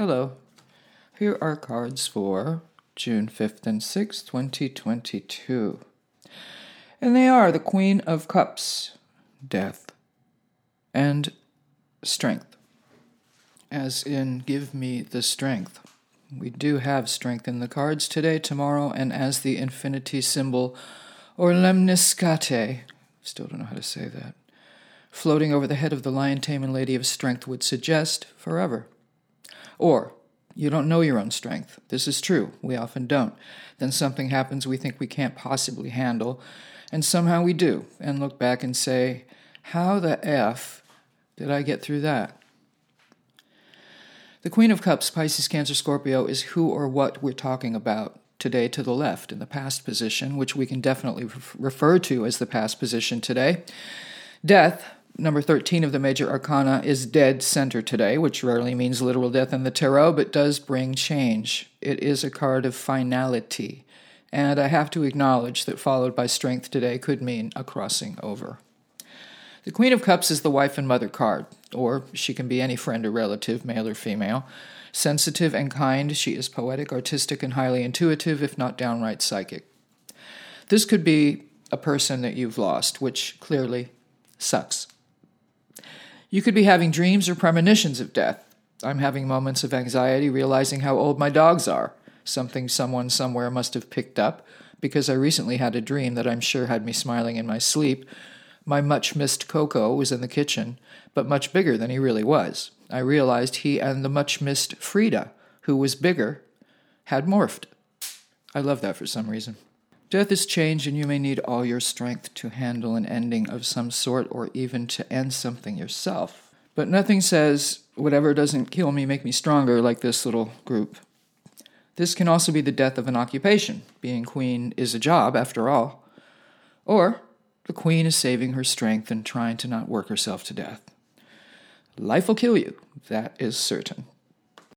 Hello. Here are cards for June 5th and 6th, 2022. And they are the Queen of Cups, Death, and Strength. As in, give me the strength. We do have strength in the cards today, tomorrow, and as the infinity symbol, or lemniscate, still don't know how to say that, floating over the head of the lion taming lady of strength would suggest forever. Or, you don't know your own strength. This is true. We often don't. Then something happens we think we can't possibly handle, and somehow we do, and look back and say, how the F did I get through that? The Queen of Cups, Pisces, Cancer, Scorpio, is who or what we're talking about today to the left in the past position, which we can definitely refer to as the past position today. Death, number 13 of the major arcana, is dead center today, which rarely means literal death in the tarot, but does bring change. It is a card of finality, and I have to acknowledge that followed by strength today could mean a crossing over. The Queen of Cups is the wife and mother card, or she can be any friend or relative, male or female. Sensitive and kind, she is poetic, artistic, and highly intuitive, if not downright psychic. This could be a person that you've lost, which clearly sucks. You could be having dreams or premonitions of death. I'm having moments of anxiety realizing how old my dogs are, something someone somewhere must have picked up, because I recently had a dream that I'm sure had me smiling in my sleep. My much-missed Coco was in the kitchen, but much bigger than he really was. I realized he and the much-missed Frida, who was bigger, had morphed. I love that for some reason. Death is change, and you may need all your strength to handle an ending of some sort or even to end something yourself. But nothing says, whatever doesn't kill me, make me stronger, like this little group. This can also be the death of an occupation. Being queen is a job, after all. Or the queen is saving her strength and trying to not work herself to death. Life will kill you, that is certain.